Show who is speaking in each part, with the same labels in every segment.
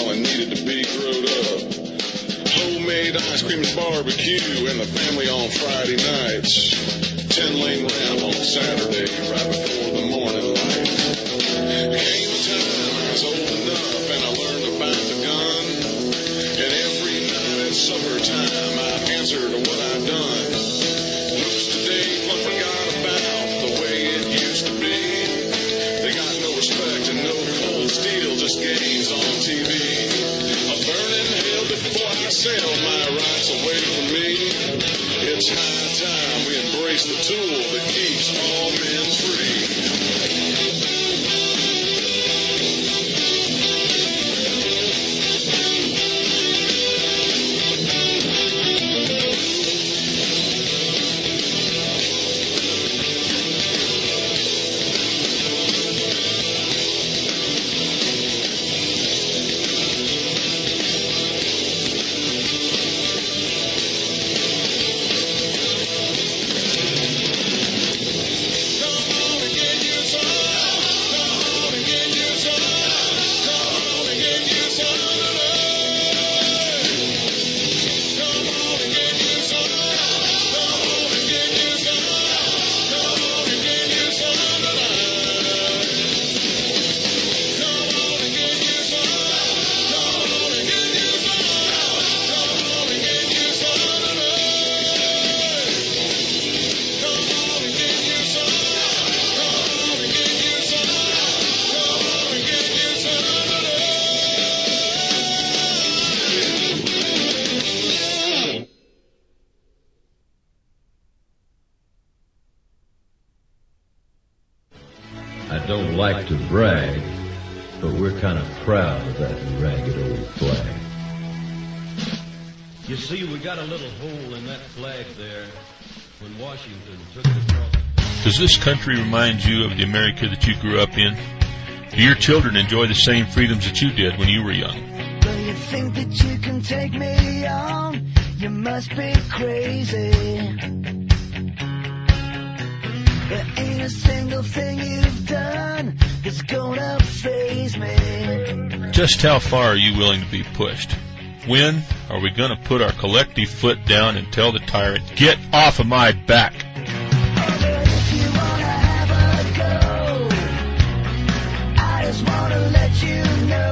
Speaker 1: small and needed to be grown up. Homemade ice cream and barbecue and the family on Friday nights. 10-lane ramp on Saturday right before the morning light. Came a time I was old enough and I learned about the gun. And every night at supper time I answered to what I'd done. Looks today but forgot about the way it used to be. They got no respect and no cold steel, just games on TV. A burning hell before I sell my rights away from me. It's high time we embrace the tool that keeps all men free.
Speaker 2: Like to brag, but we're kind of proud of that ragged old flag.
Speaker 3: You see, we got a little hole in that flag there when Washington took the cross.
Speaker 4: Does this country remind you of the America that you grew up in? Do your children enjoy the same freedoms that you did when you were young?
Speaker 5: Do you think that you can take me on? You must be crazy. There ain't a single thing you've done that's gonna faze me.
Speaker 4: Just how far are you willing to be pushed? When are we gonna put our collective foot down and tell the tyrant, get off of my back?
Speaker 5: If you wanna have a go, I just wanna let you know.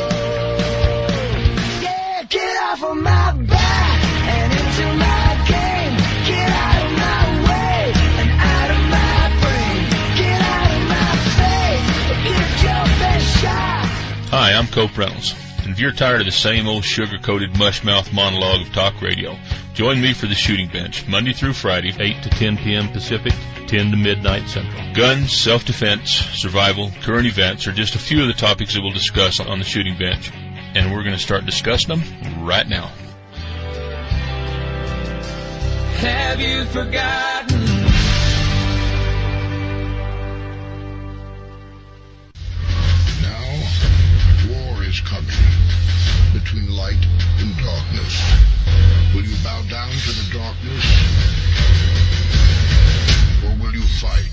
Speaker 5: Yeah, get off of my back and into my game. Get out of my way and out of my brain. Get out of my face. Give your best shot.
Speaker 4: Hi, I'm Cope Reynolds. And if you're tired of the same old sugar-coated mush-mouth monologue of talk radio, join me for the Shooting Bench, Monday through Friday, 8 to 10 p.m. Pacific, 10 to midnight Central. Guns, self-defense, survival, current events are just a few of the topics that we'll discuss on the Shooting Bench. And we're going to start discussing them right now.
Speaker 6: Have you forgotten?
Speaker 7: Coming between light and darkness. Will you bow down to the darkness, or will you fight?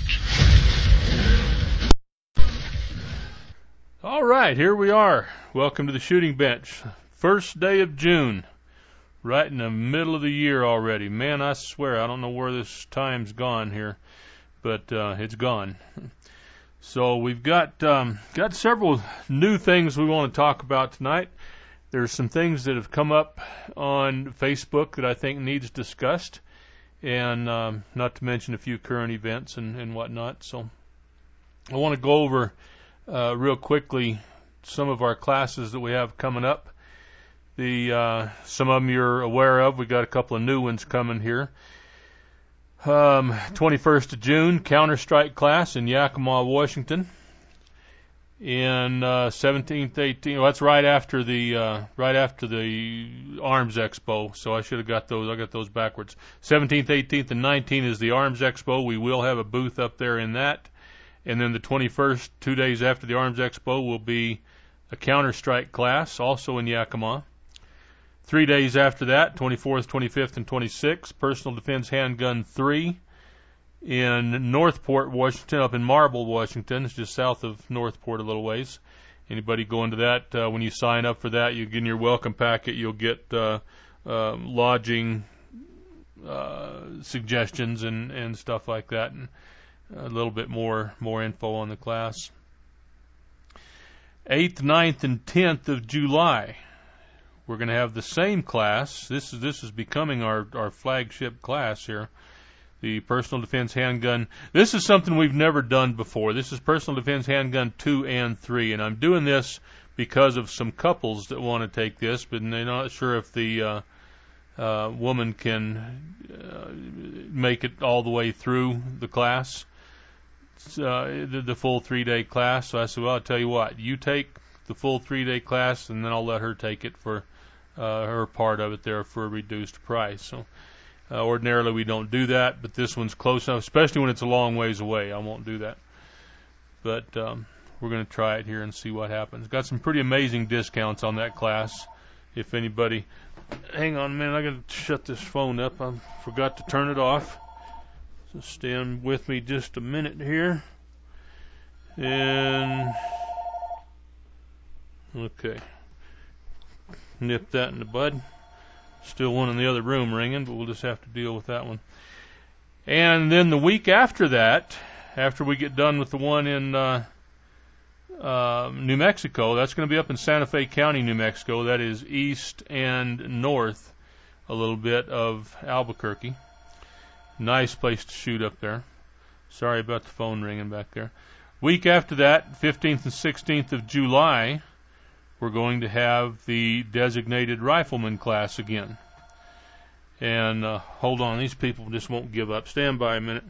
Speaker 8: All right, here we are. Welcome to the Shooting Bench. First day of June, right in the middle of the year already. Man, I swear, I don't know where this time's gone here, but it's gone. So we've got several new things we want to talk about tonight. There's some things that have come up on Facebook that I think needs discussed, and not to mention a few current events and whatnot. So I want to go over real quickly some of our classes that we have coming up. Some of them you're aware of. We got a couple of new ones coming here. 21st of June, Counter-Strike class in Yakima, Washington. And 17th, 18th. Well, that's right after the Arms Expo. So I should have got those. I got those backwards. 17th, 18th, and 19th is the Arms Expo. We will have a booth up there in that. And then the 21st, 2 days after the Arms Expo, will be a Counter-Strike class, also in Yakima. 3 days after that, 24th, 25th, and 26th, Personal Defense Handgun 3 in Northport, Washington, up in Marble, Washington. It's just south of Northport a little ways. Anybody go into that, when you sign up for that, you get in your welcome packet, you'll get lodging suggestions and stuff like that, and a little bit more info on the class. 8th, 9th, and 10th of July, we're going to have the same class. This is becoming our flagship class here. The Personal Defense Handgun. This is something we've never done before. This is Personal Defense Handgun 2 and 3, and I'm doing this because of some couples that want to take this, but they're not sure if the woman can make it all the way through the class, the full 3-day class. So I said, well, I'll tell you what, you take the full 3-day class, and then I'll let her take it for her part of it there for a reduced price. So ordinarily we don't do that, but this one's close enough, especially when it's a long ways away. I won't do that. But we're going to try it here and see what happens. Got some pretty amazing discounts on that class. If anybody... Hang on a minute, I got to shut this phone up. I forgot to turn it off. So stand with me just a minute here. And... okay. Nip that in the bud. Still one in the other room ringing, but we'll just have to deal with that one. And then the week after that, after we get done with the one in New Mexico, that's going to be up in Santa Fe County, New Mexico. That is east and north a little bit of Albuquerque. Nice place to shoot up there. Sorry about the phone ringing back there. Week after that, 15th and 16th of July, we're going to have the designated rifleman class again. And hold on, these people just won't give up. Stand by a minute.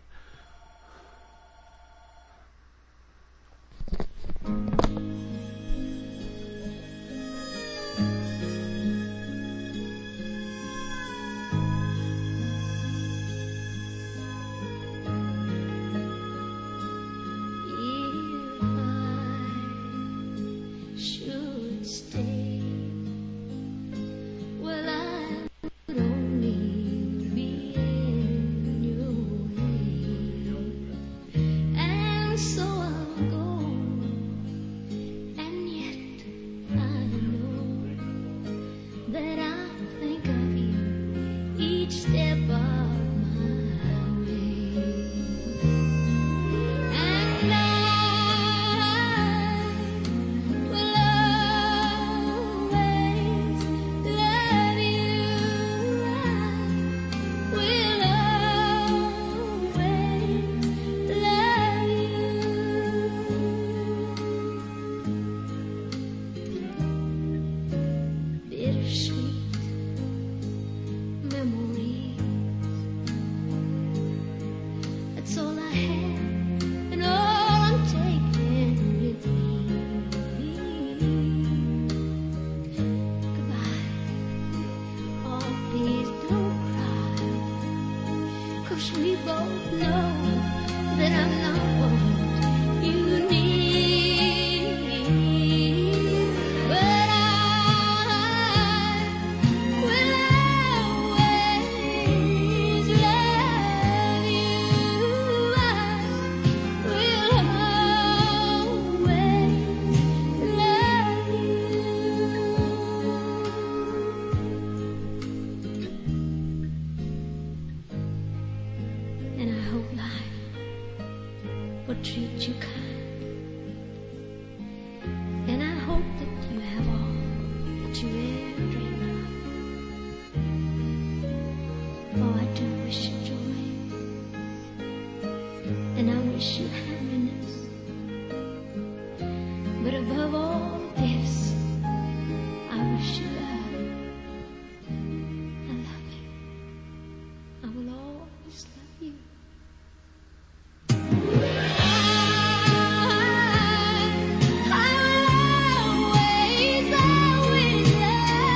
Speaker 5: I will always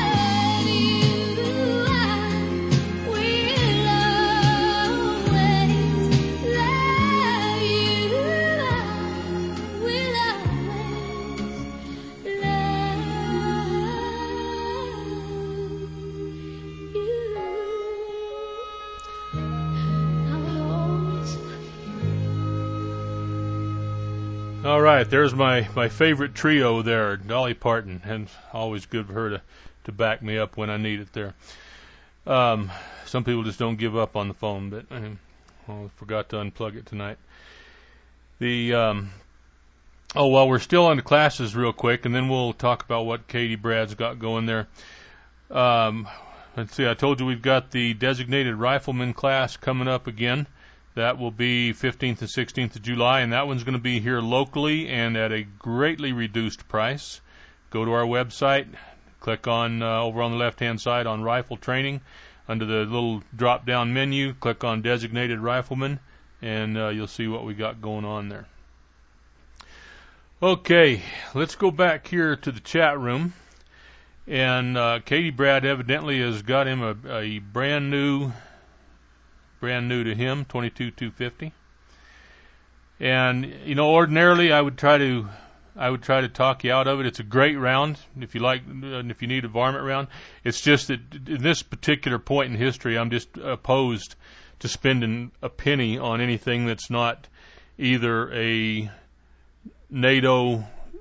Speaker 8: right, there's my favorite trio there, Dolly Parton, and always good for her to back me up when I need it there. Some people just don't give up on the phone, but I forgot to unplug it tonight. Well, we're still on the classes real quick, and then we'll talk about what Katie Brad's got going there. Let's see, I told you we've got the designated rifleman class coming up again. That will be 15th and 16th of July, and that one's going to be here locally and at a greatly reduced price. Go to our website, click on over on the left-hand side on rifle training. Under the little drop-down menu, click on designated rifleman, and you'll see what we got going on there. Okay, let's go back here to the chat room. And Katie Brad evidently has got him a brand new to him, 22-250. And ordinarily I would try to talk you out of it. It's a great round if you like, if you need a varmint round. It's just that in this particular point in history, I'm just opposed to spending a penny on anything that's not either a NATO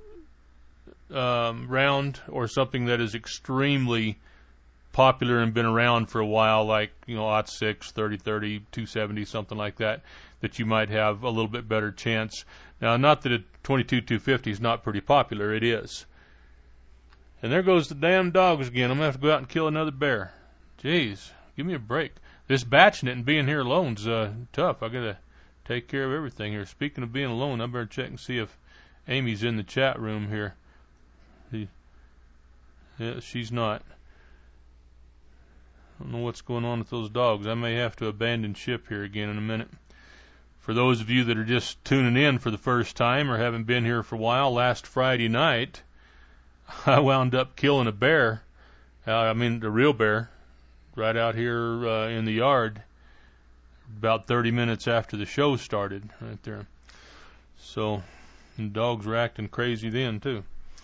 Speaker 8: round or something that is extremely popular and been around for a while, like /6, 30-30, 270, something like that you might have a little bit better chance. Now, not that a 22-250 is not pretty popular, it is. And there goes the damn dogs again. I'm gonna have to go out and kill another bear. Jeez, give me a break. This batching it and being here alone's tough. I gotta take care of everything here. Speaking of being alone, I better check and see if Amy's in the chat room here. Yeah, she's not. I don't know what's going on with those dogs. I may have to abandon ship here again in a minute. For those of you that are just tuning in for the first time or haven't been here for a while, last Friday night, I wound up killing a bear. A real bear, right out here in the yard, about 30 minutes after the show started, right there. So, the dogs were acting crazy then, too.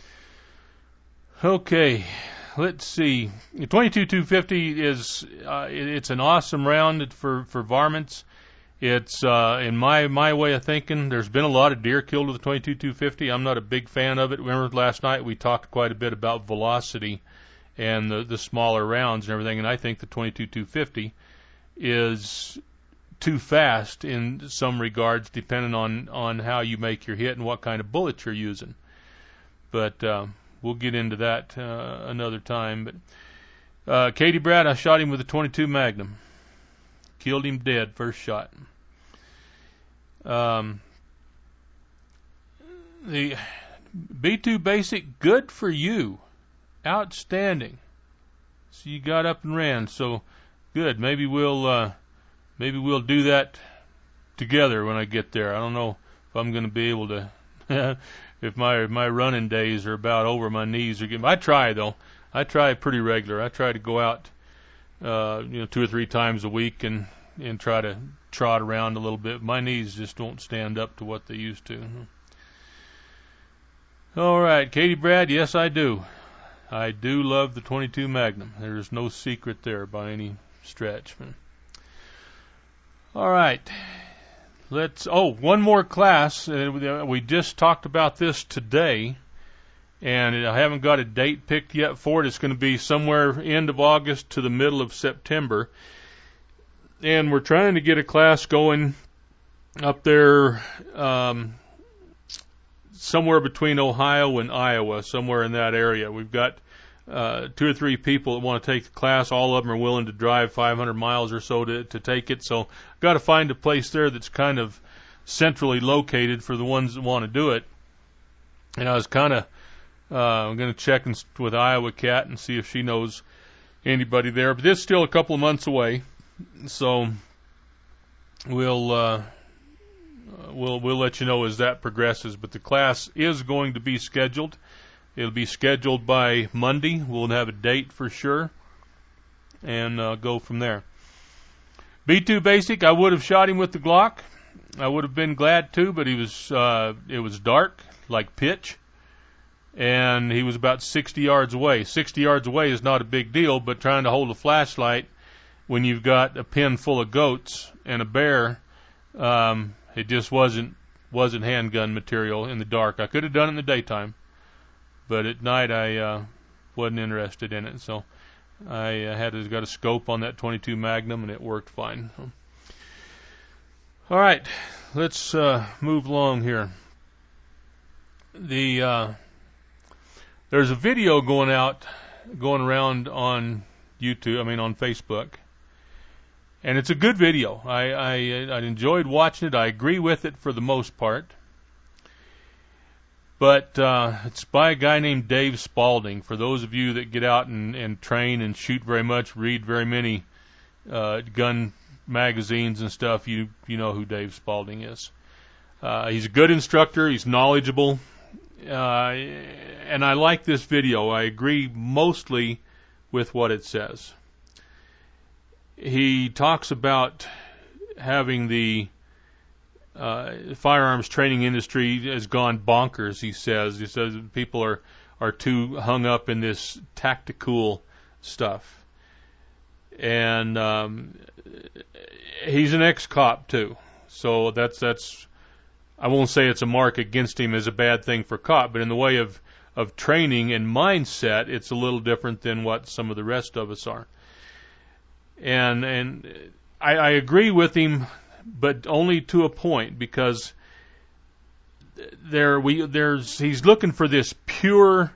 Speaker 8: Okay, let's see. 22-250 is it's an awesome round for varmints. It's in my way of thinking. There's been a lot of deer killed with the 22-250. I'm not a big fan of it. Remember last night we talked quite a bit about velocity and the smaller rounds and everything, and I think the 22-250 is too fast in some regards, depending on how you make your hit and what kind of bullets you're using. But we'll get into that another time. But Katie Brad, I shot him with a 22 Magnum. Killed him dead, first shot. The B2 Basic, good for you. Outstanding. So you got up and ran. So good. Maybe we'll do that together when I get there. I don't know if I'm going to be able to. If my running days are about over, my knees are getting. I try though. I try pretty regular. I try to go out, 2 or 3 times a week and try to trot around a little bit. My knees just won't stand up to what they used to. All right, Katie Brad. Yes, I do. I do love the 22 Magnum. There's no secret there by any stretch. All right. One more class. We just talked about this today, and I haven't got a date picked yet for it. It's going to be somewhere end of August to the middle of September. And we're trying to get a class going up there somewhere between Ohio and Iowa, somewhere in that area. We've got 2 or 3 people that want to take the class. All of them are willing to drive 500 miles or so to take it. So I've got to find a place there that's kind of centrally located for the ones that want to do it. And I was kind of I'm going to check with Iowa Cat and see if she knows anybody there. But it's still a couple of months away, so we'll let you know as that progresses. But the class is going to be scheduled. It'll be scheduled by Monday. We'll have a date for sure, and go from there. B2 Basic, I would have shot him with the Glock. I would have been glad to, but it was dark, like pitch, and he was about 60 yards away. 60 yards away is not a big deal, but trying to hold a flashlight when you've got a pen full of goats and a bear, it just wasn't wasn't handgun material in the dark. I could have done it in the daytime, but at night I wasn't interested in it. So I got a scope on that 22 Magnum, and it worked fine. All right, let's move along here. There's a video going around on YouTube, on Facebook, and it's a good video. I enjoyed watching it. I agree with it for the most part. But it's by a guy named Dave Spalding. For those of you that get out and train and shoot very much, read very many gun magazines and stuff, you know who Dave Spalding is. He's a good instructor. He's knowledgeable. And I like this video. I agree mostly with what it says. He talks about having the firearms training industry has gone bonkers, he says. He says people are too hung up in this tactical stuff. And he's an ex-cop too. So that's I won't say it's a mark against him as a bad thing for cop, but in the way of training and mindset, it's a little different than what some of the rest of us are. And I agree with him, but only to a point, because he's looking for this pure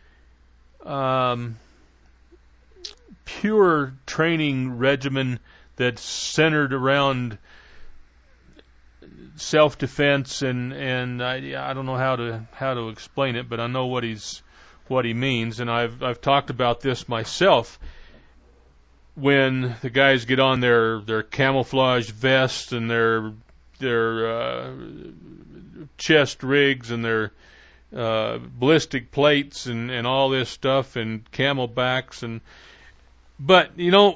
Speaker 8: training regimen that's centered around self-defense, and I don't know how to explain it, but I know what he means, and I've talked about this myself. When the guys get on their camouflage vests and their chest rigs and their ballistic plates and all this stuff and camelbacks, but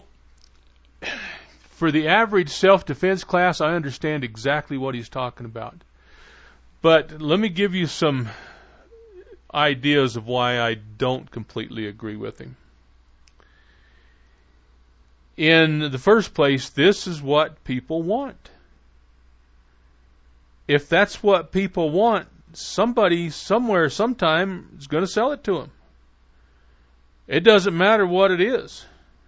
Speaker 8: for the average self-defense class, I understand exactly what he's talking about. But let me give you some ideas of why I don't completely agree with him. In the first place, this is what people want. If that's what people want, somebody, somewhere, sometime is going to sell it to them. It doesn't matter what it is.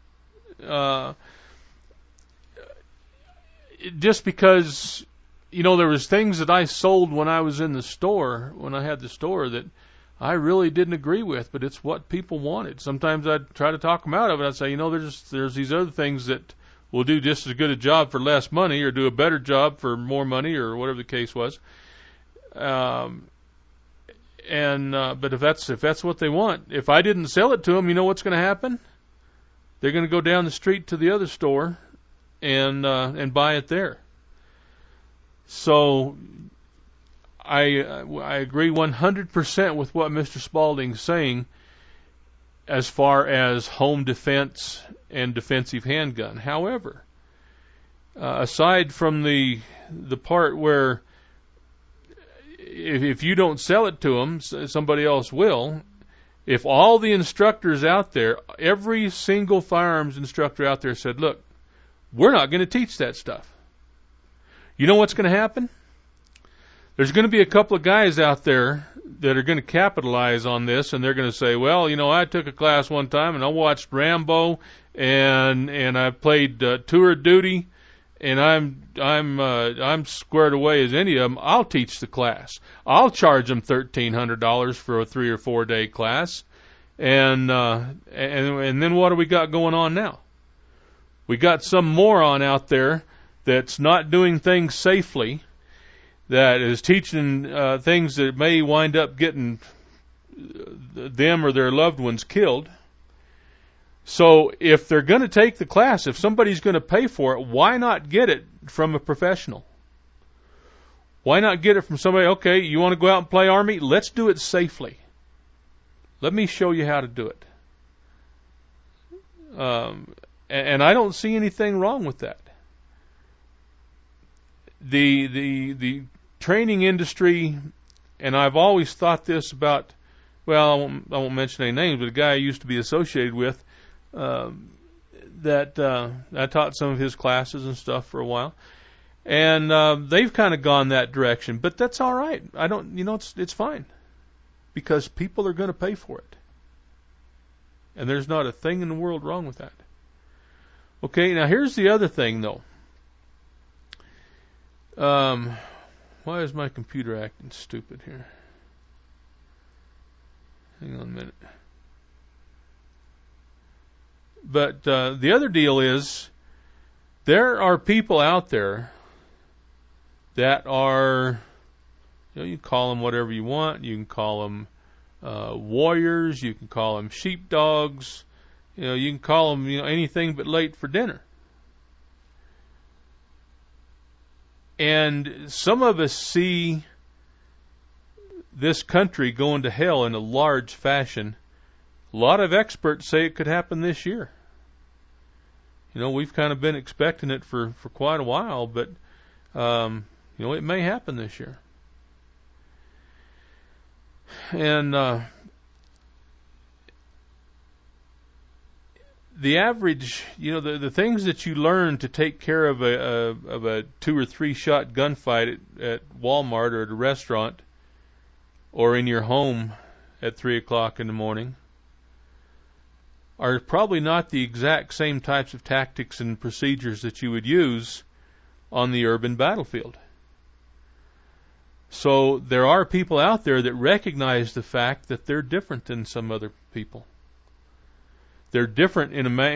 Speaker 8: Just because, there was things that I sold when I was in the store, when I had the store, that I really didn't agree with, but it's what people wanted. Sometimes I'd try to talk them out of it. I'd say, there's these other things that will do just as good a job for less money, or do a better job for more money, or whatever the case was. But if that's what they want, if I didn't sell it to them, you know what's going to happen? They're going to go down the street to the other store and buy it there. So I agree 100% with what Mr. Spalding's saying as far as home defense and defensive handgun. However, aside from the part where if you don't sell it to them, somebody else will. If all the instructors out there, every single firearms instructor out there said, look, we're not going to teach that stuff, you know what's going to happen? There's going to be a couple of guys out there that are going to capitalize on this, and they're going to say, well, I took a class one time, and I watched Rambo, and I played Tour of Duty, and I'm squared away as any of them. I'll teach the class. I'll charge them $1,300 for a 3 or 4 day class, and then what do we got going on now? We got some moron out there that's not doing things safely, that is teaching things that may wind up getting them or their loved ones killed. So if they're going to take the class, if somebody's going to pay for it, why not get it from a professional? Why not get it from somebody, okay, you want to go out and play Army? Let's do it safely. Let me show you how to do it. And I don't see anything wrong with that. The training industry, and I've always thought this about, well, I won't mention any names, but a guy I used to be associated with, that I taught some of his classes and stuff for a while, And they've kind of gone that direction, but that's all right. It's fine, because people are going to pay for it. And there's not a thing in the world wrong with that. Okay, now here's the other thing, though. Why is my computer acting stupid here? Hang on a minute. But the other deal is, there are people out there that are, you can call them whatever you want. You can call them warriors. You can call them sheepdogs. You can call them anything but late for dinner. And some of us see this country going to hell in a large fashion. A lot of experts say it could happen this year. We've kind of been expecting it for quite a while, but it may happen this year. And the average, the things that you learn to take care of a 2 or 3 shot gunfight at Walmart or at a restaurant or in your home at 3 o'clock in the morning are probably not the exact same types of tactics and procedures that you would use on the urban battlefield. So there are people out there that recognize the fact that they're different than some other people. They're different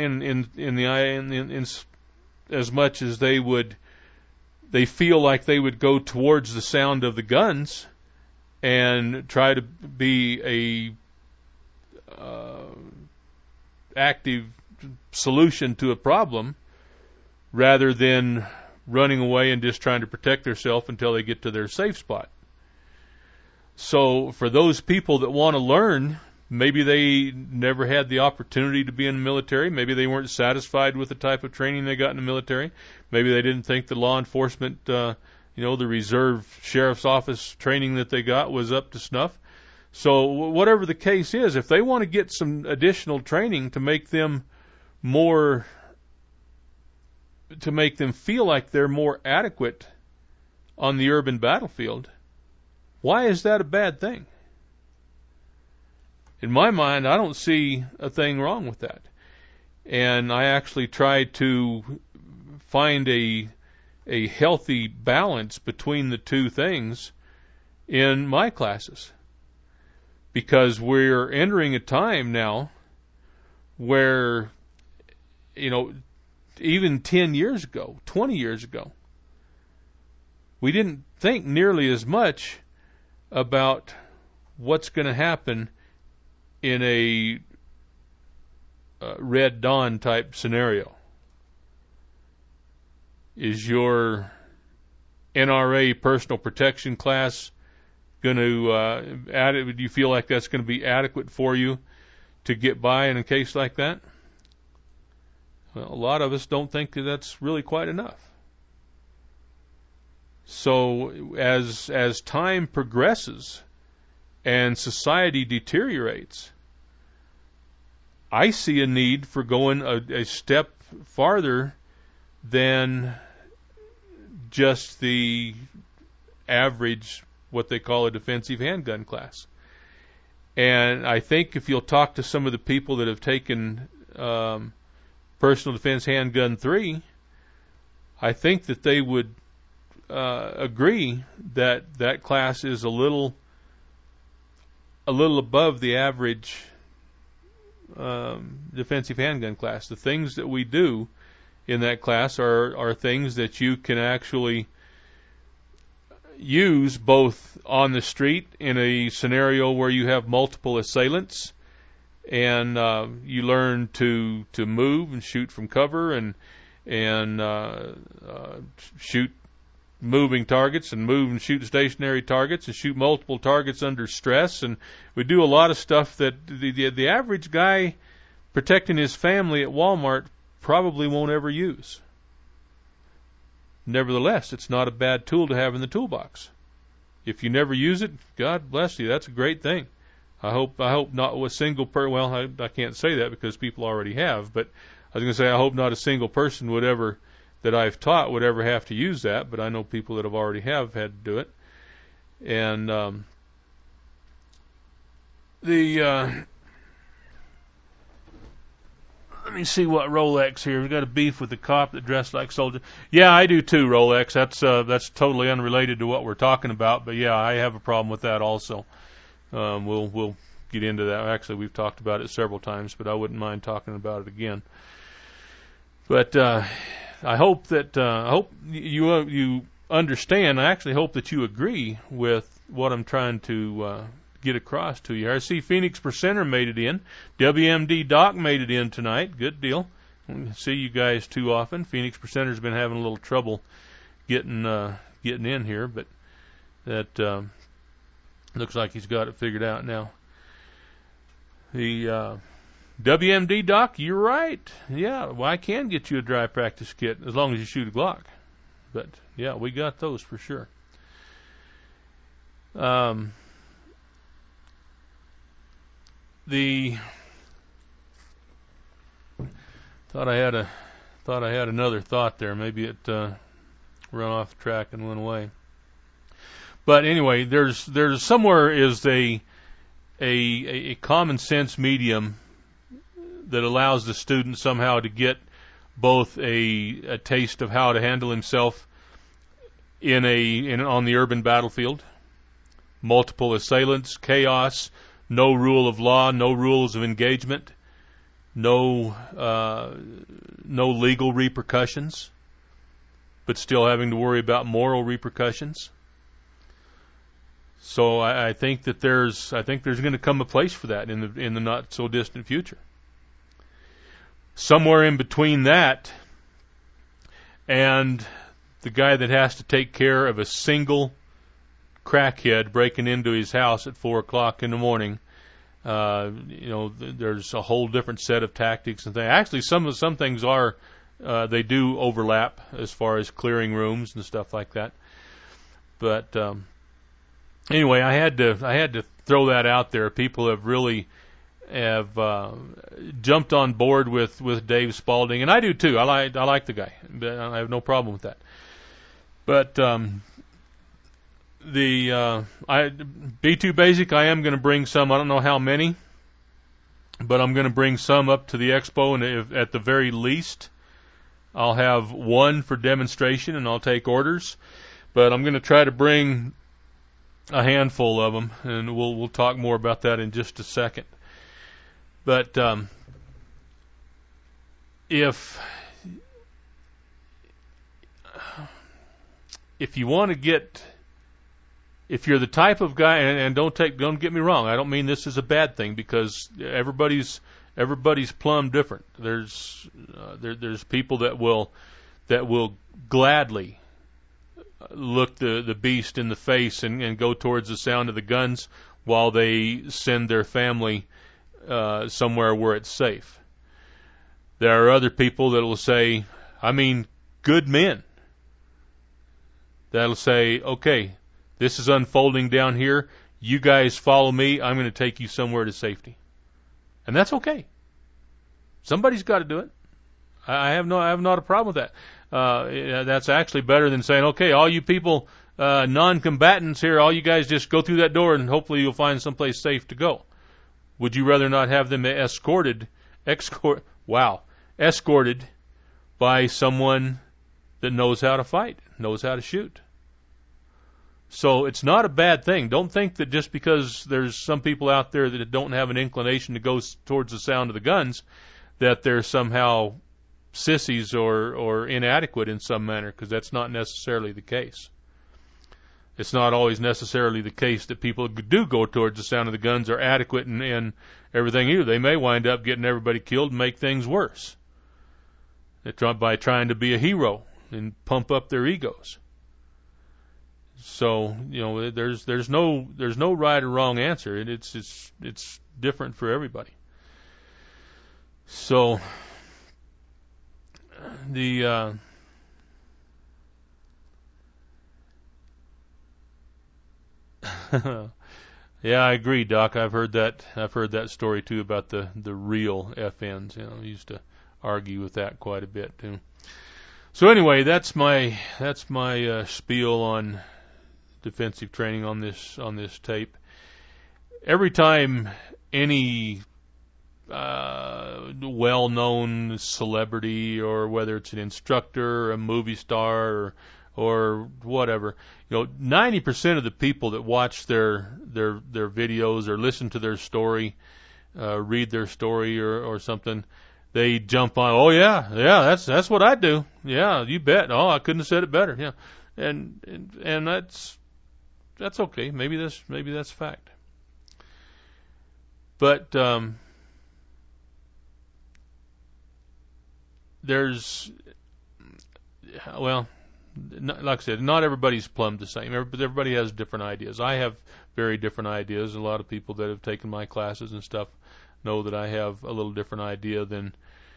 Speaker 8: in as much as they feel like they would go towards the sound of the guns and try to be a active solution to a problem, rather than running away and just trying to protect themselves until they get to their safe spot. So for those people that want to learn, maybe they never had the opportunity to be in the military. Maybe they weren't satisfied with the type of training they got in the military. Maybe they didn't think the law enforcement, the reserve sheriff's office training that they got was up to snuff. So whatever the case is, if they want to get some additional training to make them feel like they're more adequate on the urban battlefield, why is that a bad thing? In my mind, I don't see a thing wrong with that. And I actually try to find a healthy balance between the two things in my classes. Because we're entering a time now where, even 10 years ago, 20 years ago, we didn't think nearly as much about what's going to happen in a Red Dawn type scenario. Is your NRA personal protection class going to do you feel like that's going to be adequate for you to get by in a case like that? Well, a lot of us don't think that that's really quite enough. So as time progresses and society deteriorates, I see a need for going a step farther than just the average, what they call a defensive handgun class. And I think if you'll talk to some of the people that have taken Personal Defense Handgun 3, I think that they would agree that that class is a little above the average defensive handgun class. The things that we do in that class are things that you can actually use both on the street in a scenario where you have multiple assailants, and you learn to move and shoot from cover and shoot moving targets and move and shoot stationary targets and shoot multiple targets under stress. And we do a lot of stuff that the average guy protecting his family at Walmart probably won't ever use. Nevertheless, it's not a bad tool to have in the toolbox. If you never use it, God bless you. That's a great thing. I hope not a single I can't say that because people already have, but I was going to say I hope not a single person would ever that I've taught would ever have to use that, but I know people that have already had to do it. And let me see what Rolex here. We've got a beef with the cop that dressed like soldier. Yeah, I do too, Rolex. That's totally unrelated to what we're talking about, but yeah, I have a problem with that also. We'll get into that. Actually, we've talked about it several times, but I wouldn't mind talking about it again. But I hope you understand. I actually hope that you agree with what I'm trying to get across to you. I see Phoenix Percenter made it in. WMD Doc made it in tonight. Good deal. I don't see you guys too often. Phoenix Percenter's been having a little trouble getting in here, but that looks like he's got it figured out now. The WMD Doc, you're right. Yeah, well, I can get you a dry practice kit as long as you shoot a Glock. But yeah, we got those for sure. Thought I had another thought there. Maybe it ran off track and went away. But anyway, there's somewhere is a common sense medium that allows the student somehow to get both a taste of how to handle himself on the urban battlefield, multiple assailants, chaos, no rule of law, no rules of engagement, no legal repercussions, but still having to worry about moral repercussions. So I think that there's going to come a place for that in the not so distant future. Somewhere in between that and the guy that has to take care of a single crackhead breaking into his house at 4:00 in the morning, there's a whole different set of tactics and things. Actually, some things are they do overlap as far as clearing rooms and stuff like that. But anyway, I had to throw that out there. People have really jumped on board with Dave Spalding, and I do too. I like the guy. I have no problem with that. But B2 Basic, I am going to bring some. I don't know how many, but I'm going to bring some up to the expo, and at the very least, I'll have one for demonstration, and I'll take orders. But I'm going to try to bring a handful of them, and we'll talk more about that in just a second. But if you want to if you're the type of guy, and don't get me wrong, I don't mean this is a bad thing, because everybody's plumb different. There's people that will gladly look the beast in the face and go towards the sound of the guns while they send their family somewhere where it's safe. There are other people that will say, good men, that'll say, okay, this is unfolding down here. You guys follow me. I'm going to take you somewhere to safety. And that's okay. Somebody's got to do it. I have not a problem with that. That's actually better than saying, okay, all you people, non-combatants here, all you guys just go through that door and hopefully you'll find someplace safe to go. Would you rather not have them escorted by someone that knows how to fight, knows how to shoot? So it's not a bad thing. Don't think that just because there's some people out there that don't have an inclination to go towards the sound of the guns, that they're somehow sissies or inadequate in some manner, because that's not necessarily the case. It's not always necessarily the case that people who do go towards the sound of the guns are adequate in everything either. They may wind up getting everybody killed and make things worse by trying to be a hero and pump up their egos. So, there's no right or wrong answer. It's different for everybody. So the yeah, I agree, Doc. I've heard that story too about the real FNs. I used to argue with that quite a bit too. So anyway, that's my spiel on defensive training on this tape. Every time any well-known celebrity, or whether it's an instructor, a movie star, or whatever, 90% of the people that watch their videos or listen to their story, read their story or something, they jump on, oh yeah, that's what I do. Yeah, you bet. Oh, I couldn't have said it better. Yeah, and that's okay. Maybe that's fact. But there's, well, like I said, not everybody's plumbed the same. Everybody has different ideas. I have very different ideas. A lot of people that have taken my classes and stuff know that I have a little different idea than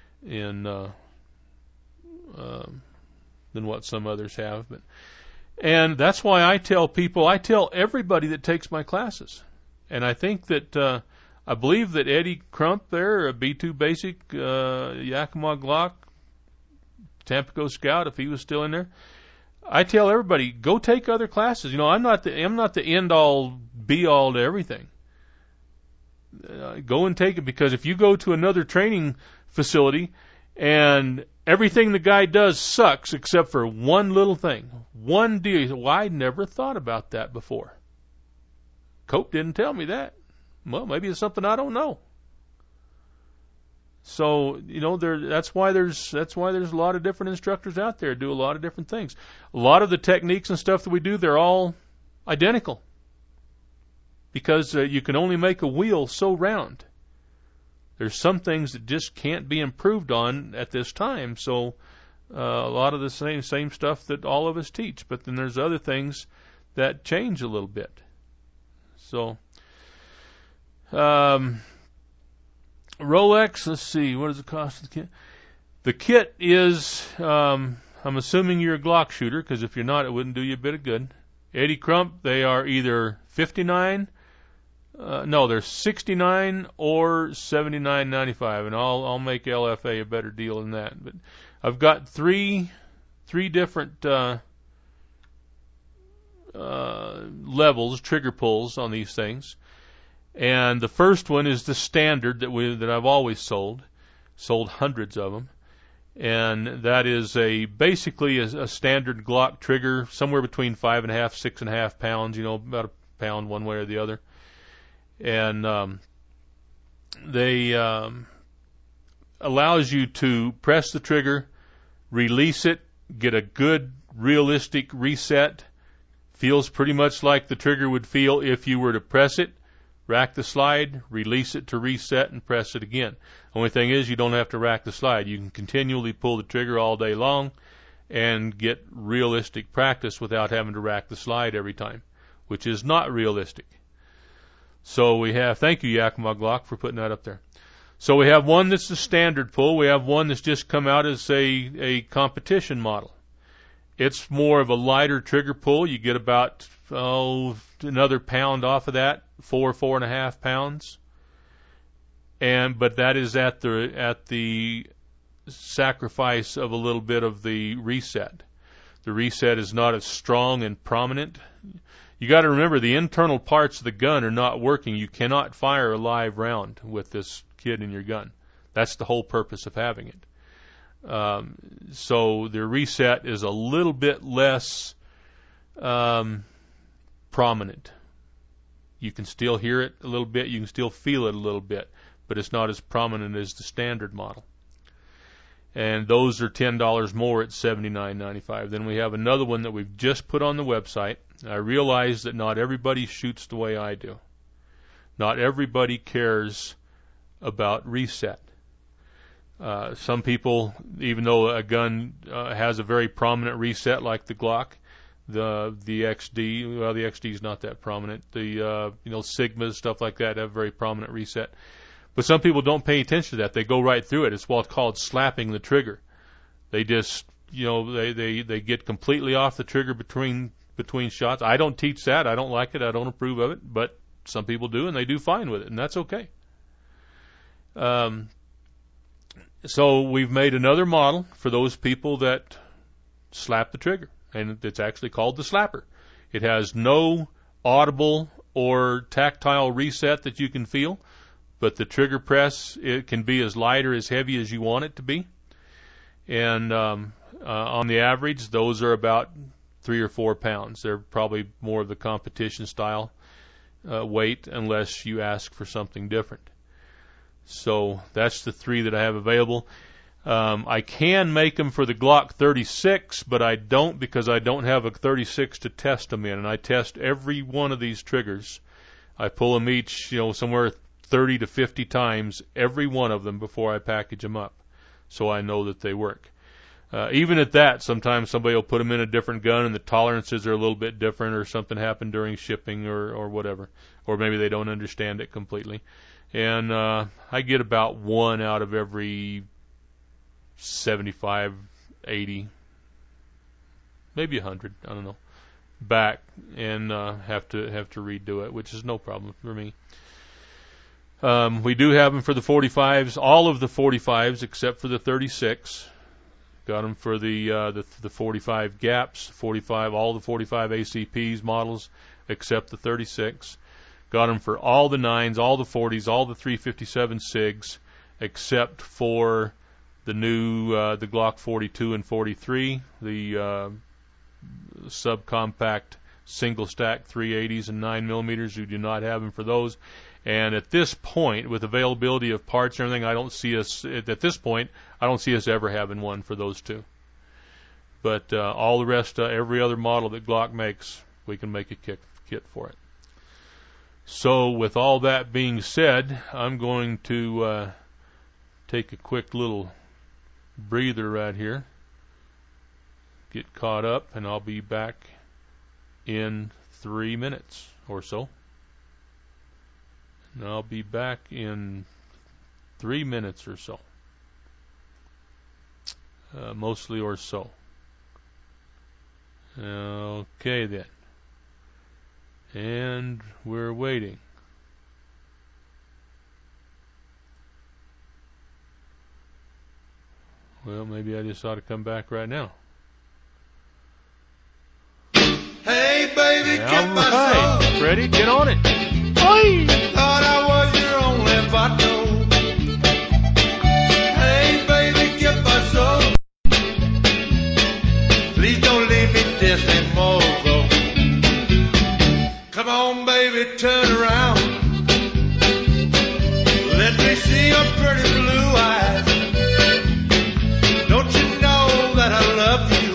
Speaker 8: what some others have. And that's why I tell everybody that takes my classes. And I think that I believe that Eddie Crump there, a B2 Basic, Yakima Glock, Tampico Scout, if he was still in there, I tell everybody, go take other classes. I'm not the end all be all to everything. Go and take it, because if you go to another training facility and everything the guy does sucks except for one little thing, one deal, well, I never thought about that before. Cope didn't tell me that. Well, maybe it's something I don't know. So, that's why there's a lot of different instructors out there do a lot of different things. A lot of the techniques and stuff that we do, they're all identical, because you can only make a wheel so round. There's some things that just can't be improved on at this time. So, a lot of the same stuff that all of us teach, but then there's other things that change a little bit. So, Rolex, let's see, what does it cost the kit? The kit is, I'm assuming you're a Glock shooter, because if you're not, it wouldn't do you a bit of good. Eddie Crump, they are either $59, they're $69 or $79.95, and I'll make LFA a better deal than that. But I've got three different levels, trigger pulls on these things. And the first one is the standard that I've always sold hundreds of them, and that is basically a standard Glock trigger, somewhere between 5.5, 6.5 pounds, about a pound one way or the other, and they allows you to press the trigger, release it, get a good realistic reset. Feels pretty much like the trigger would feel if you were to press it, rack the slide, release it to reset, and press it again. Only thing is, you don't have to rack the slide. You can continually pull the trigger all day long and get realistic practice without having to rack the slide every time, which is not realistic. So we have, thank you Yakima Glock for putting that up there. So we have one that's the standard pull. We have one that's just come out as a competition model. It's more of a lighter trigger pull. You get about another pound off of that, 4.5 pounds, but that is at the sacrifice of a little bit of the reset. The reset is not as strong and prominent. You got to remember, the internal parts of the gun are not working. You cannot fire a live round with this kit in your gun. That's the whole purpose of having it. So the reset is a little bit less prominent. You can still hear it a little bit, you can still feel it a little bit, but it's not as prominent as the standard model. And those are $10 more at $79.95. Then we have another one that we've just put on the website. I realize that not everybody shoots the way I do. Not everybody cares about reset. Some people, even though a gun has a very prominent reset like the Glock, the XD, well, the XD is not that prominent. The Sigmas, stuff like that, have a very prominent reset. But some people don't pay attention to that. They go right through it. It's what's called slapping the trigger. They just, they get completely off the trigger between shots. I don't teach that. I don't like it. I don't approve of it. But some people do, and they do fine with it, and that's okay. So we've made another model for those people that slap the trigger. And it's actually called the slapper. It has no audible or tactile reset that you can feel, but the trigger press, it can be as light or as heavy as you want it to be. And on the average, those are about 3 or 4 pounds. They're probably more of the competition style weight, unless you ask for something different. So that's the 3 that I have available. I can make them for the Glock 36, but I don't, because I don't have a 36 to test them in. And I test every one of these triggers. I pull them each, somewhere 30 to 50 times, every one of them, before I package them up, so I know that they work. Even at that, sometimes somebody will put them in a different gun and the tolerances are a little bit different, or something happened during shipping or whatever. Or maybe they don't understand it completely. And I get about 1 out of every 75, 80, maybe 100, I don't know, back, and have to redo it, which is no problem for me. We do have them for the 45s, all of the 45s except for the 36. Got them for the 45 gaps, 45, all the 45 ACPs models except the 36. Got them for all the 9s, all the 40s, all the 357 SIGs except for the new the Glock 42 and 43, the subcompact single stack 380s and 9mm. You do not have them for those. And at this point, with availability of parts and everything, I don't see us ever having one for those 2. But all the rest, every other model that Glock makes, we can make a kit for it. So with all that being said, I'm going to take a quick little breather right here, get caught up, and I'll be back in 3 minutes or so. And I'll be back in 3 minutes or so. Mostly or so. Okay then. And we're waiting. Well, maybe I just ought to come back right now.
Speaker 6: Hey, baby,
Speaker 8: all right, Freddie, get on it. Oi!
Speaker 6: Thought I was your only vato. Hey, baby, keep my soul. Please don't leave me this anymore, though. Come on, baby, turn around. Let me see your pretty blue eyes. Don't you know that I love you?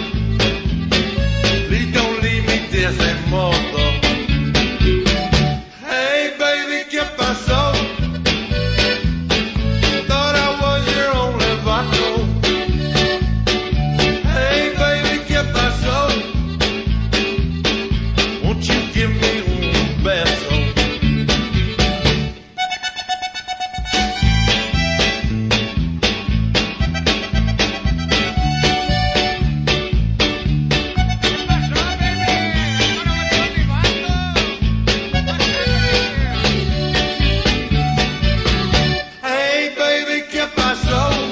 Speaker 6: Please don't leave me this anymore, though. Hey, baby, keep my soul. Thought I was your only vato. Hey, baby, keep my soul. Won't you give me one beso? Hey, baby, keep my soul.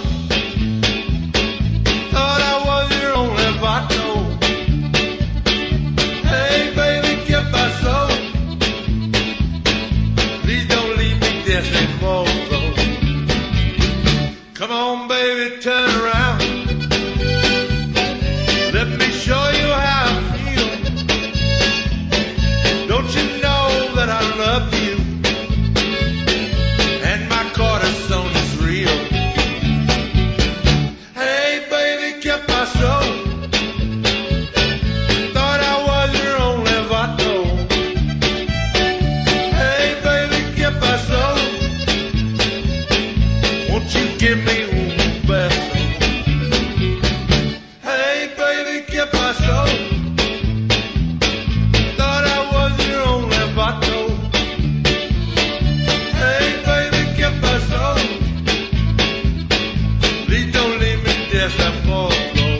Speaker 6: Thought I was your only vato. Hey, baby, keep my soul. Please don't leave me this anymore, though. Come on, baby, turn around. Let me show you how I feel. Don't you know that I love you? And my corazón is real. Hey, baby, keep my soul. Thought I was your only vato. Hey, baby, keep my soul. Won't you give me un beso? Hey, baby, keep my soul. Thought I was your only vato. Hey, baby, keep my soul. Please don't leave me desamor, though.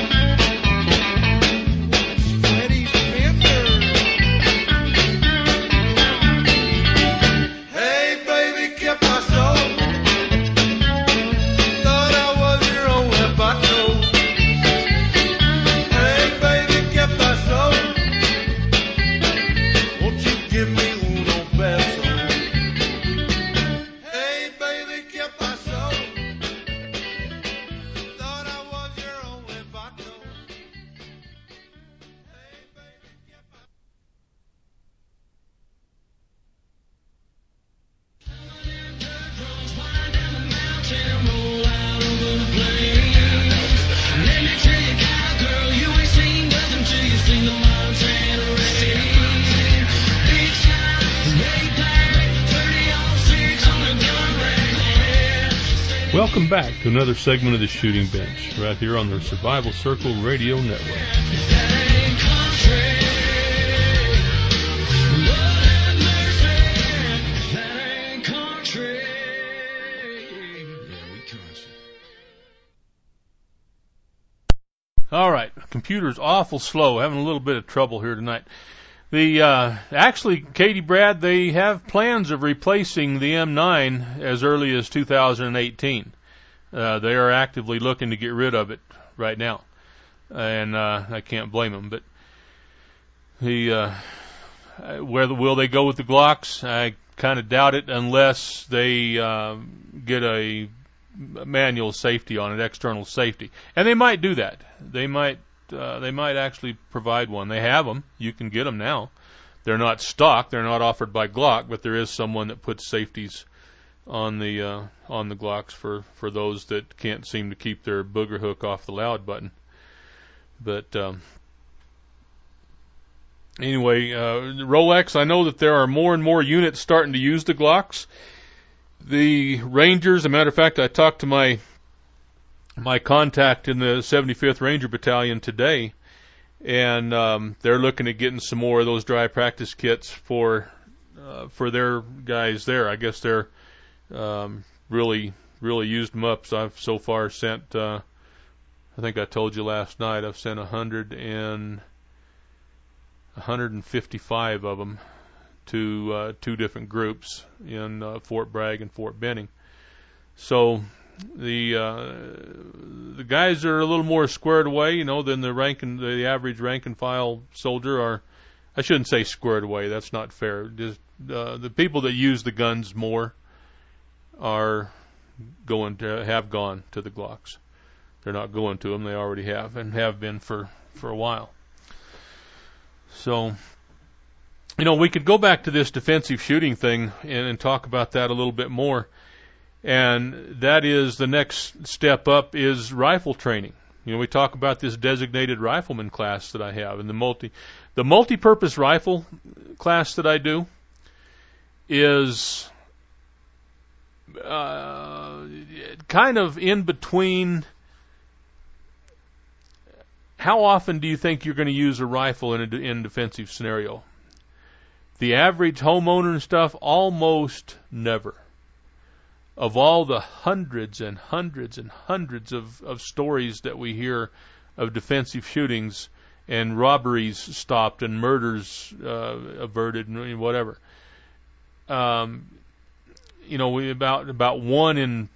Speaker 6: Freddie Fender.
Speaker 8: Welcome back to another segment of the Shooting Bench, right here on the Survival Circle Radio Network. All right, computer's awful slow. Having a little bit of trouble here tonight. Actually, Katie Brad, they have plans of replacing the M9 as early as 2018. They are actively looking to get rid of it right now, and I can't blame them. But where will they go with the Glocks? I kind of doubt it unless they get a manual safety on it, external safety, and they might do that. They might actually provide one. They have them. You can get them now. They're not stock. They're not offered by Glock, but there is someone that puts safeties on the Glocks for those that can't seem to keep their booger hook off the loud button. But anyway, Rolex, I know that there are more and more units starting to use the Glocks. The Rangers, as a matter of fact, I talked to my contact in the 75th Ranger Battalion today, and they're looking at getting some more of those dry practice kits for their guys there. I guess they're really used them up. So I've so far sent, I think I told you last night, I've sent 155 of them to two different groups in Fort Bragg and Fort Benning. So the guys are a little more squared away, than the average rank and file soldier are. I shouldn't say squared away. That's not fair. Just the people that use the guns more have gone to the Glocks. They're not going to them. They already have and have been for a while. So, we could go back to this defensive shooting thing and talk about that a little bit more. And that is the next step up is rifle training. We talk about this designated rifleman class that I have, and the multi-purpose rifle class that I do is kind of in between. How often do you think you're going to use a rifle in a defensive scenario? The average homeowner and stuff, almost never. Of all the hundreds and hundreds and hundreds of stories that we hear of defensive shootings and robberies stopped and murders averted and whatever, about 1 in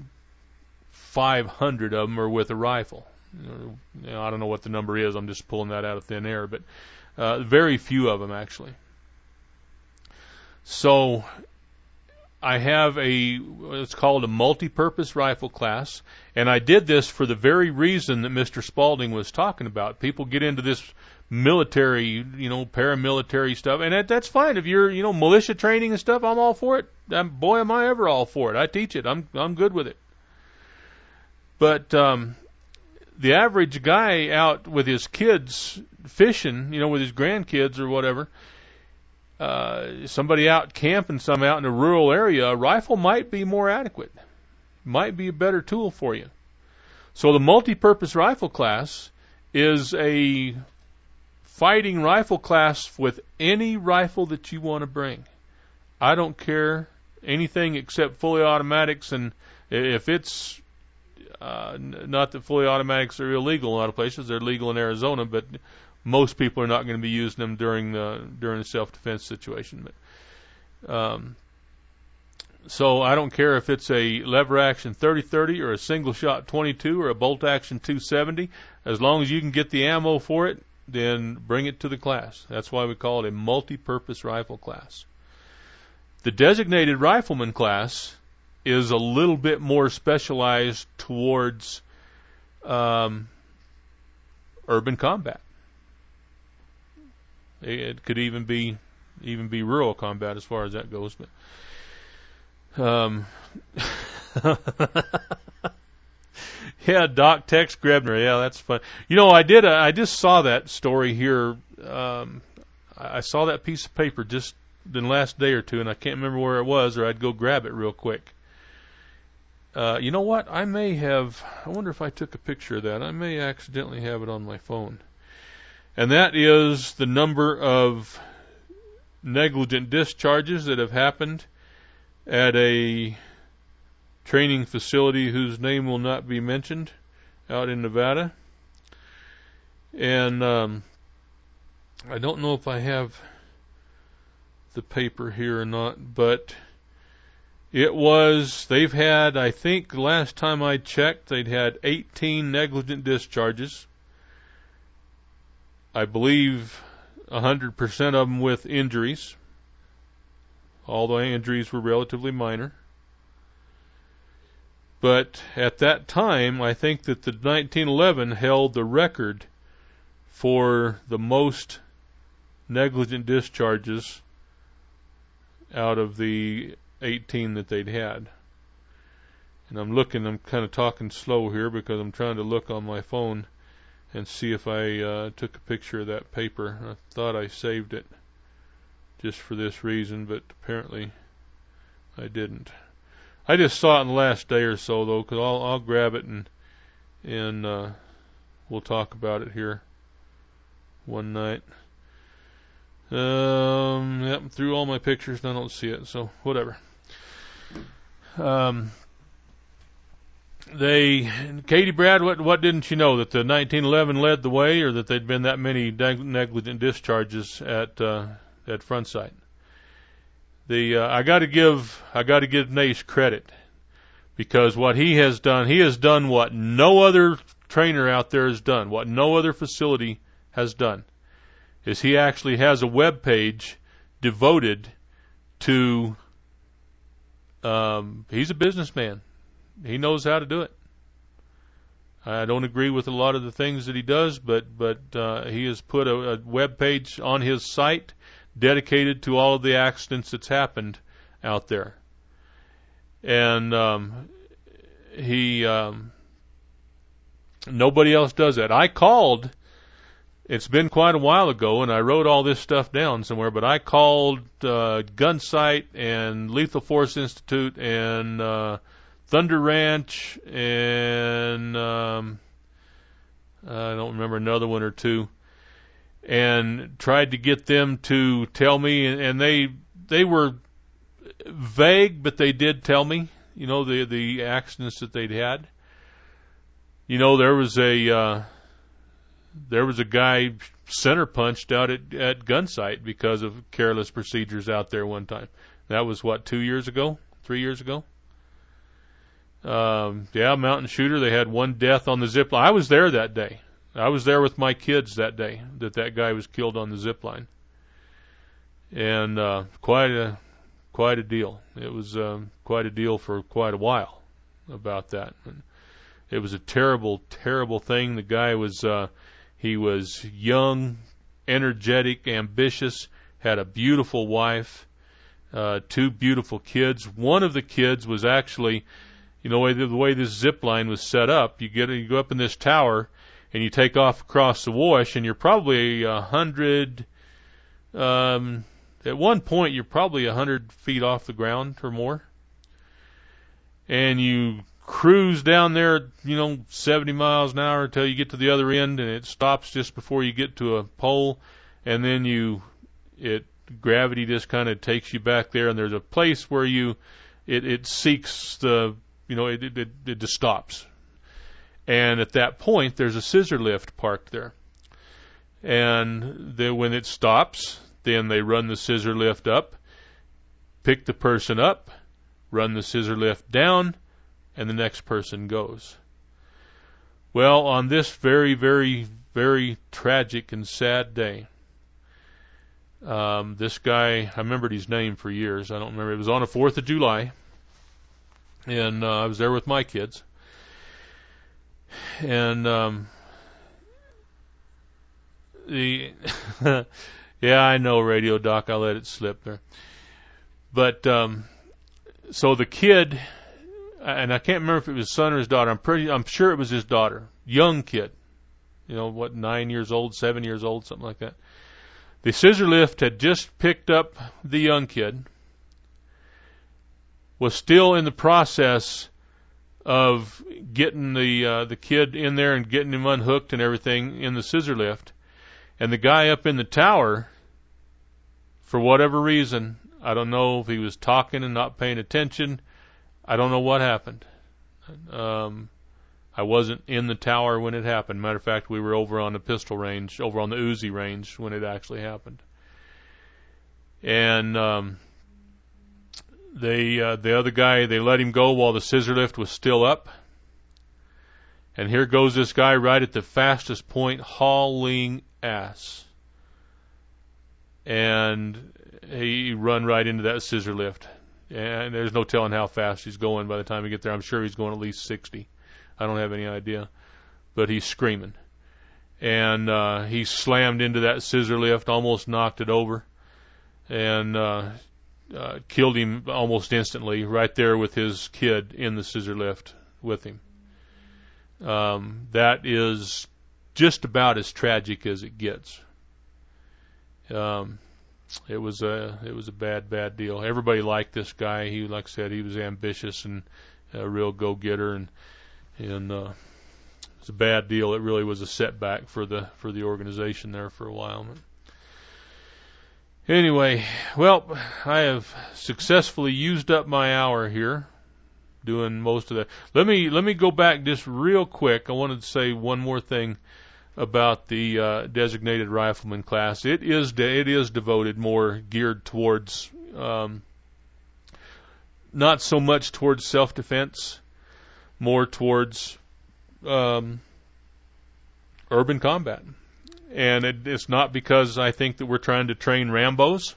Speaker 8: 500 of them are with a rifle. I don't know what the number is. I'm just pulling that out of thin air, but very few of them actually. So I have it's called a multi-purpose rifle class, and I did this for the very reason that Mr. Spalding was talking about. People get into this military, paramilitary stuff, and that's fine. If you're, militia training and stuff, I'm all for it. Boy, am I ever all for it. I teach it. I'm good with it. But the average guy out with his kids fishing, with his grandkids or whatever, somebody out camping, some out in a rural area, a rifle might be more adequate, might be a better tool for you. So the multi-purpose rifle class is a fighting rifle class with any rifle that you want to bring. I don't care anything except fully automatics, and if it's not that fully automatics are illegal in a lot of places, they're legal in Arizona, but most people are not going to be using them during the self-defense situation. But, so I don't care if it's a lever action 30-30 or a single shot 22 or a bolt action 270. As long as you can get the ammo for it, then bring it to the class. That's why we call it a multi-purpose rifle class. The designated rifleman class is a little bit more specialized towards urban combat. It could even be rural combat as far as that goes. But yeah, Doc Tex Grebner. Yeah, that's fun. I just saw that story here. I saw that piece of paper just the last day or two, and I can't remember where it was, or I'd go grab it real quick. You know what? I wonder if I took a picture of that. I may accidentally have it on my phone. And that is the number of negligent discharges that have happened at a training facility whose name will not be mentioned out in Nevada. And I don't know if I have the paper here or not, but they've had, I think last time I checked, they'd had 18 negligent discharges. I believe 100% of them with injuries. All the injuries were relatively minor. But at that time, I think that the 1911 held the record for the most negligent discharges out of the 18 that they'd had. And I'm kind of talking slow here because I'm trying to look on my phone and see if I took a picture of that paper. I thought I saved it just for this reason, but apparently I didn't. I just saw it in the last day or so, though, because I'll grab it and we'll talk about it here one night. Yep, through all my pictures and I don't see it, so whatever. Katie Brad, what didn't you know? That the 1911 led the way, or that there'd been that many negligent discharges at Frontside? I got to give Nace credit, because what he has done what no other trainer out there has done, what no other facility has done, is he actually has a web page devoted to. He's a businessman. He knows how to do it. I don't agree with a lot of the things that he does, but he has put a web page on his site dedicated to all of the accidents that's happened out there. And nobody else does that. I called. It's been quite a while ago, and I wrote all this stuff down somewhere, but I called Gunsight and Lethal Force Institute and Thunder Ranch and I don't remember, another one or two, and tried to get them to tell me, and they were vague, but they did tell me, the accidents that they'd had. There was a guy center punched out at Gunsight because of careless procedures out there one time. That was 3 years ago? Mountain shooter. They had one death on the zip line. I was there that day. I was there with my kids that day that guy was killed on the zip line. And quite a deal. It was quite a deal for quite a while about that. And it was a terrible, terrible thing. The guy was he was young, energetic, ambitious, had a beautiful wife, 2 beautiful kids. One of the kids was actually, the way this zip line was set up, you go up in this tower and you take off across the wash, and you're probably 100. At one point, you're probably 100 feet off the ground or more, and you cruise down there, 70 miles an hour until you get to the other end, and it stops just before you get to a pole, and then gravity just kind of takes you back there, and there's a place where it seeks the, it just stops. And at that point, there's a scissor lift parked there. And when it stops, then they run the scissor lift up, pick the person up, run the scissor lift down, and the next person goes. Well, on this very, very, very tragic and sad day, this guy, I remembered his name for years. I don't remember. It was on the 4th of July, and I was there with my kids. And yeah, I know, Radio Doc, I let it slip there. But so the kid, and I can't remember if it was his son or his daughter. I'm sure it was his daughter. Young kid, 9 years old, 7 years old, something like that. The scissor lift had just picked up the young kid, was still in the process of getting the kid in there and getting him unhooked and everything in the scissor lift. And the guy up in the tower, for whatever reason, I don't know if he was talking and not paying attention. I don't know what happened. I wasn't in the tower when it happened. Matter of fact, we were over on the pistol range, over on the Uzi range when it actually happened. And the other guy, they let him go while the scissor lift was still up. And here goes this guy right at the fastest point, hauling ass. And he run right into that scissor lift. And there's no telling how fast he's going by the time we get there. I'm sure he's going at least 60. I don't have any idea. But he's screaming. And he slammed into that scissor lift, almost knocked it over, and killed him almost instantly right there with his kid in the scissor lift with him. That is just about as tragic as it gets. It was a bad deal. Everybody liked this guy. He, like I said, he was ambitious and a real go-getter, and it was a bad deal. It really was a setback for the organization there for a while. Anyway, well, I have successfully used up my hour here doing most of that. Let me go back just real quick. I wanted to say one more thing about the designated rifleman class. It is devoted, more geared towards not so much towards self-defense, more towards urban combat. And it's not because I think that we're trying to train Rambos.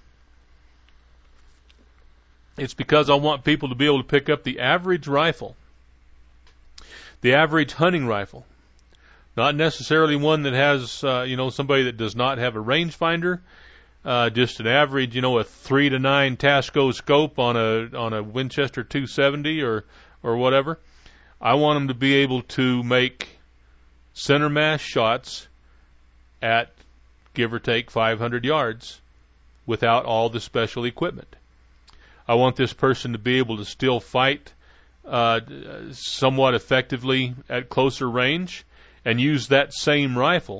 Speaker 8: It's because I want people to be able to pick up the average rifle, the average hunting rifle. Not necessarily one that has, somebody that does not have a rangefinder, just an average, a 3 to 9 Tasco scope on a Winchester 270 or whatever. I want them to be able to make center mass shots at give or take 500 yards without all the special equipment. I want this person to be able to still fight somewhat effectively at closer range and use that same rifle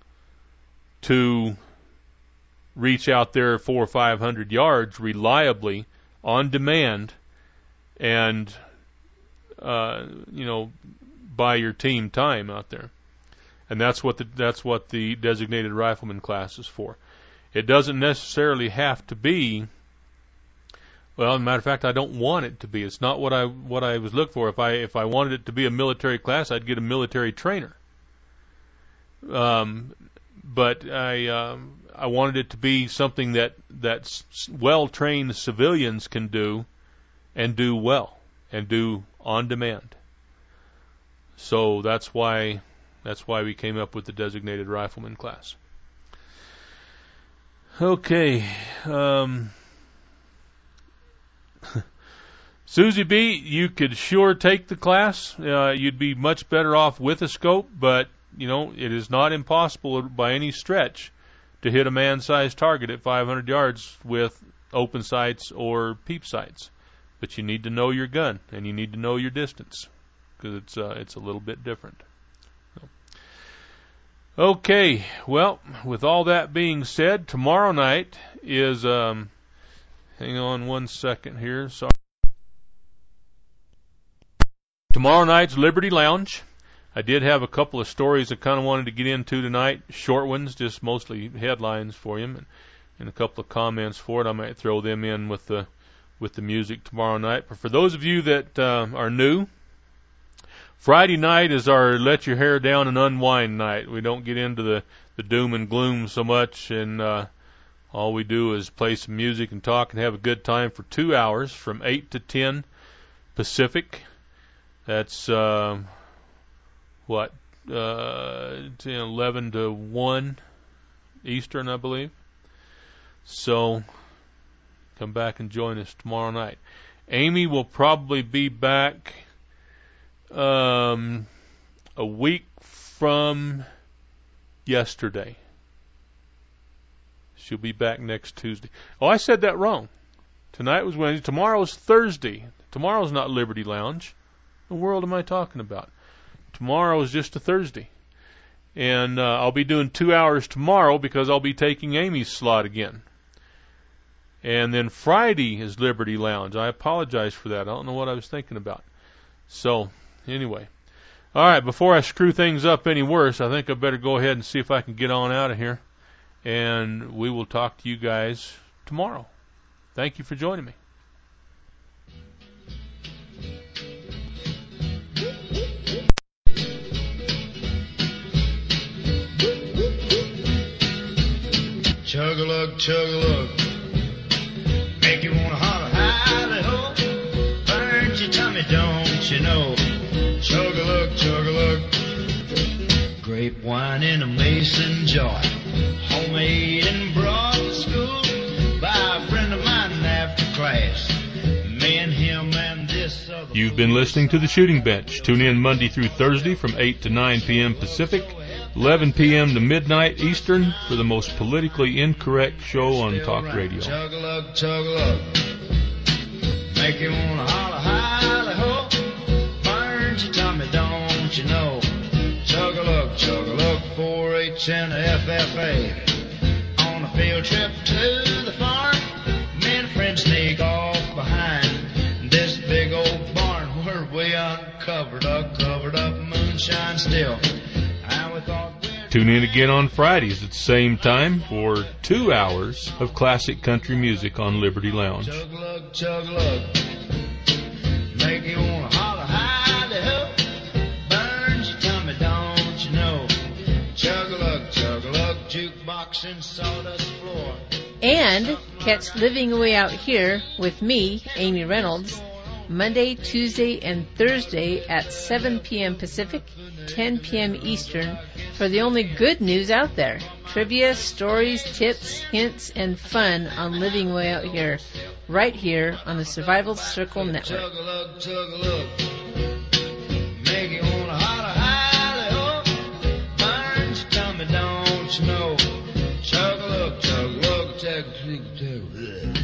Speaker 8: to reach out there 400 or 500 yards reliably on demand and buy your team time out there. And that's what the designated rifleman class is for. It doesn't necessarily have to be. Well, as a matter of fact, I don't want it to be. It's not what I was looking for. If I wanted it to be a military class, I'd get a military trainer. But I wanted it to be something that well-trained civilians can do, and do well, and do on demand. So that's why we came up with the designated rifleman class. Okay. Susie B., you could sure take the class. You'd be much better off with a scope, but it is not impossible by any stretch to hit a man-sized target at 500 yards with open sights or peep sights. But you need to know your gun, and you need to know your distance, because it's a little bit different. Okay, well, with all that being said, tomorrow night is, hang on one second here, sorry. Tomorrow night's Liberty Lounge. I did have a couple of stories I kind of wanted to get into tonight, short ones, just mostly headlines for you, and a couple of comments for it. I might throw them in with the music tomorrow night. But for those of you that are new, Friday night is our let your hair down and unwind night. We don't get into the doom and gloom so much, and all we do is play some music and talk and have a good time for 2 hours from 8 to 10 Pacific. That's 11 to 1 Eastern, I believe. So come back and join us tomorrow night. Amy will probably be back a week from yesterday. She'll be back next Tuesday. Oh, I said that wrong. Tonight was Wednesday. Tomorrow's Thursday. Tomorrow's not Liberty Lounge. the world am I talking about? Tomorrow is just a Thursday. And I'll be doing 2 hours tomorrow because I'll be taking Amy's slot again. And then Friday is Liberty Lounge. I apologize for that. I don't know what I was thinking about. So, anyway. All right, before I screw things up any worse, I think I better go ahead and see if I can get on out of here. And we will talk to you guys tomorrow. Thank you for joining me.
Speaker 6: Chug-a-lug, chug-a-lug, make you wanna holler, hally-ho, burns your tummy, don't you know? Chug-a-lug, chug-a-lug, grape wine in a mason jar, homemade and brought to school by a friend of mine after class. Me and him and this other.
Speaker 4: You've been listening to The Shooting Bench. Tune in Monday through Thursday from 8 to 9 p.m. Pacific, 11 p.m. to midnight Eastern for the most politically incorrect show on talk radio.
Speaker 6: Chug-a-lug, chug-a-lug, make you wanna holler, hally-ho, burns your tummy, don't you know? Chug-a-lug, chug-a-lug, 4-H and a FFA. On a field trip to the farm, me and friends sneak off behind this big old barn where we uncovered a covered up moonshine still.
Speaker 4: Tune in again on Fridays at the same time for 2 hours of classic country music on Liberty Lounge.
Speaker 6: Chug-a-lug, chug-a-lug, make you wanna holler, hally-ho, burns your tummy, don't you know? Chug-a-lug, chug-a-lug, jukebox and sawdust floor.
Speaker 9: And catch Living Away Out Here with me, Amy Reynolds, Monday, Tuesday, and Thursday at 7 p.m. Pacific, 10 p.m. Eastern for the only good news out there. Trivia, stories, tips, hints, and fun on Living Way Out Here, right here on the Survival Circle Network.
Speaker 6: Chug-a-lug, chug-a-lug, make you wanna holler, hally-ho, burns your tummy, don't you know? Chug-a-lug, chug-a-lug, chug-a-lug.